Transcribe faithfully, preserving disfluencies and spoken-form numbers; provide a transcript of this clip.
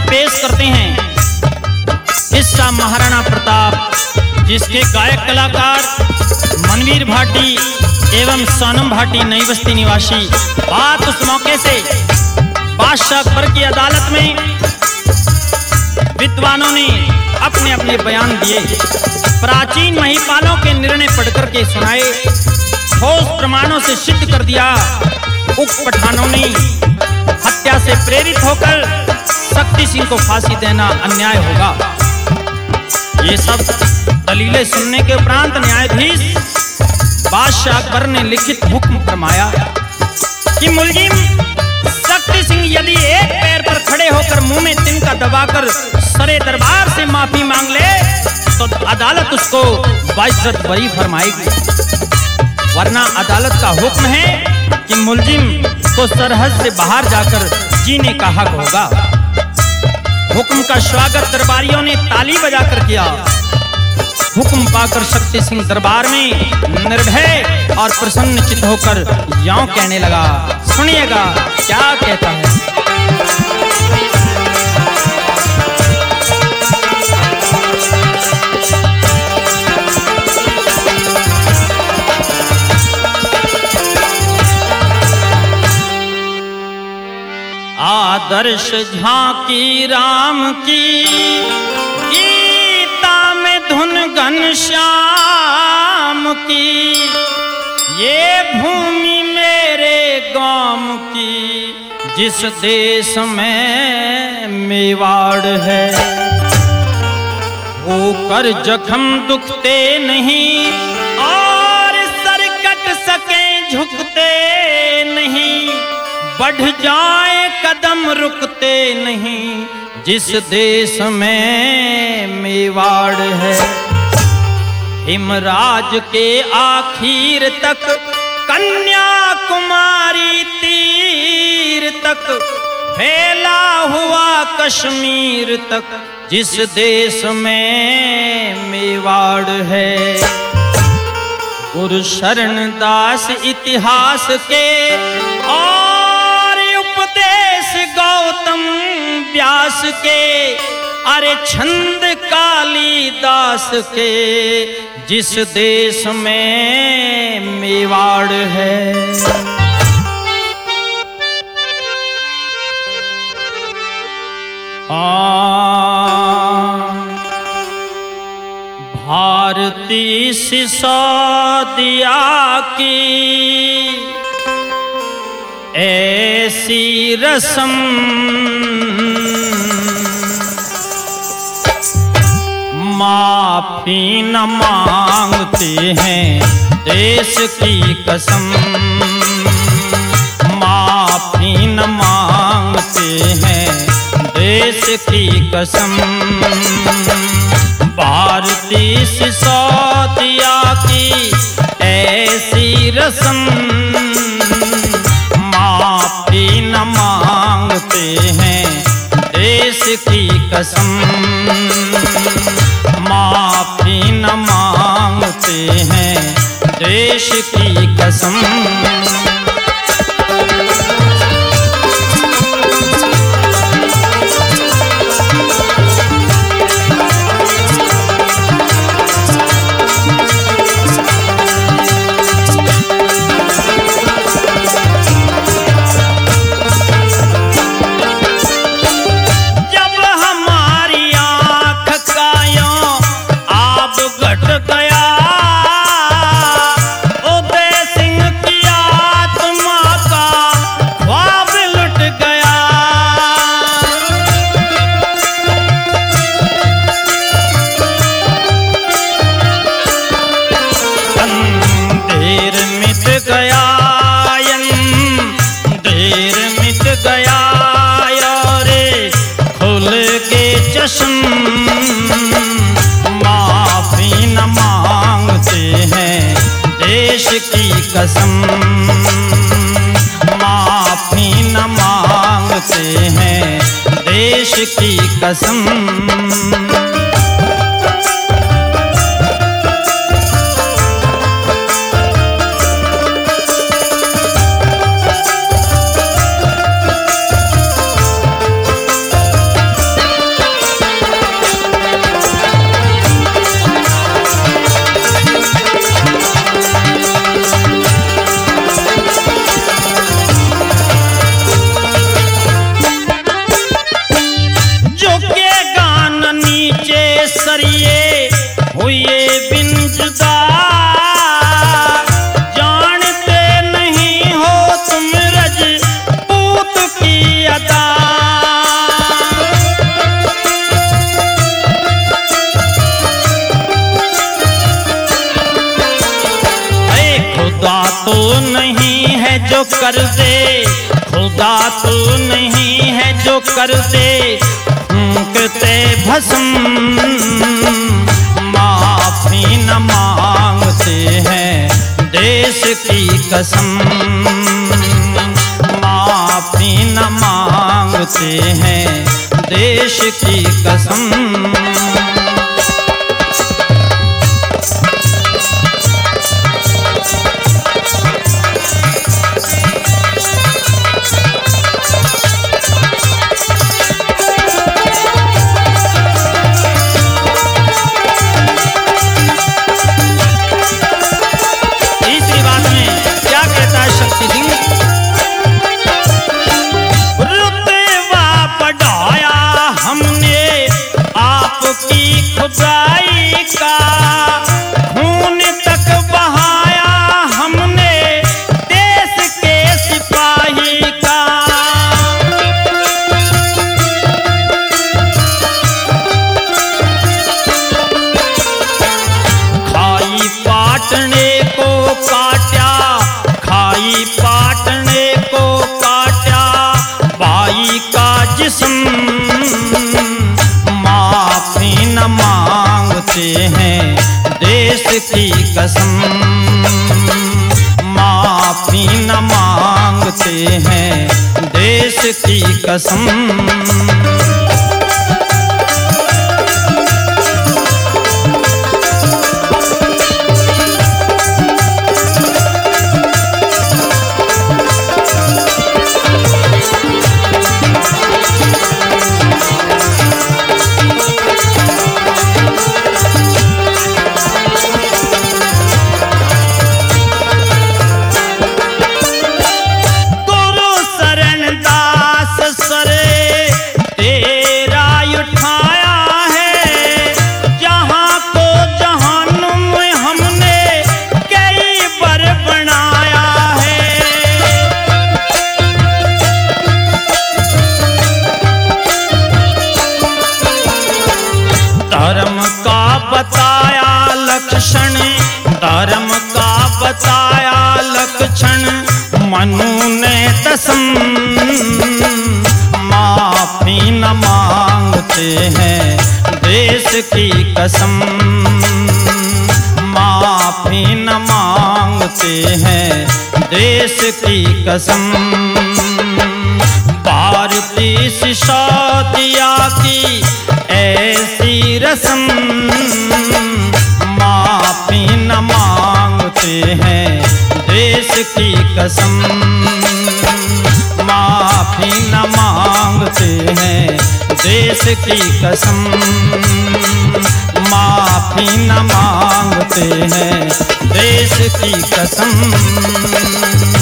पेश करते हैं किस्सा महाराणा प्रताप, जिसके गायक कलाकार मनवीर भाटी एवं सोनम भाटी नई बस्ती निवासी। बात उस मौके से बादशाह अकबर की अदालत में विद्वानों ने अपने अपने बयान दिए, प्राचीन महिपालों के निर्णय पढ़कर के सुनाए, ठोस प्रमाणों से सिद्ध कर दिया उक्त पठानों ने हत्या से प्रेरित होकर शक्ति सिंह को फांसी देना अन्याय होगा। ये सब दलीलें सुनने के उपरांत न्यायाधीश बादशाह अकबर ने लिखित हुक्म फरमाया कि मुलजिम शक्ति सिंह यदि एक पैर पर खड़े होकर मुंह में तिनका दबाकर सरे दरबार से माफी मांग ले तो अदालत उसको बाइज्जत बरी फरमाएगी, वरना अदालत का हुक्म है कि मुलजिम को सरहद से बाहर जाकर जीने का हक होगा। हुक्म का स्वागत दरबारियों ने ताली बजाकर किया। हुक्म पाकर शक्ति सिंह दरबार में निर्भय और प्रसन्नचित्त होकर यों कहने लगा, सुनिएगा क्या कहता है। आदर्श झांकी राम की गीता में धुन घनश्याम की, ये भूमि मेरे गांव की जिस देश में मेवाड़ है। होकर जख्म दुखते नहीं और सर कट सके झुकते नहीं, बढ़ जाए कदम रुकते नहीं जिस देश में मेवाड़ है। हिमराज के आखिर तक कन्याकुमारी तीर तक फैला हुआ कश्मीर तक जिस देश में मेवाड़ है। गुरु शरण दास इतिहास के और उपदेश गौतम व्यास के, अरे छंद कालिदास के जिस देश में मेवाड़ है। आ भारती सिसोदिया की ऐसी रस्म माफी न मांगते हैं देश की कसम, माफी न मांगते हैं देश की कसम। भारती सिसोदिया की ऐसी रस्म माफी न मांगते हैं देश की कसम, माफी न मांगते हैं देश की कसम। माफी न मांगते हैं देश की कसम, माफी न मांगते हैं देश की कसम। हुए बिन जुदा, जानते नहीं हो तुम रजपूत की अदा। खुदा तो नहीं है जो कर दे, खुदा तो नहीं है जो कर दे फूंकते भस्म, माफी न मांगते हैं देश की कसम, माफी न मांगते हैं देश की कसम। खुदाई का खून तक बहाया हमने देश के सिपाही का। खाई पाटने को काटा, खाई पाटने को काटा बाई का जिस्म, माफी न मांगते हैं देश की कसम, माफी न मांगते हैं देश की कसम। धर्म का बताया लक्षण, धर्म का बताया लक्षण मनु ने दसम, माफी न मांगते हैं देश की कसम, माफी न मांगते हैं देश की कसम। भारतीय सिसोदिया की ऐसी रस्म, माफी न मांगते हैं देश की कसम, माफी न मांगते हैं देश की कसम, माफी न मांगते हैं देश की कसम।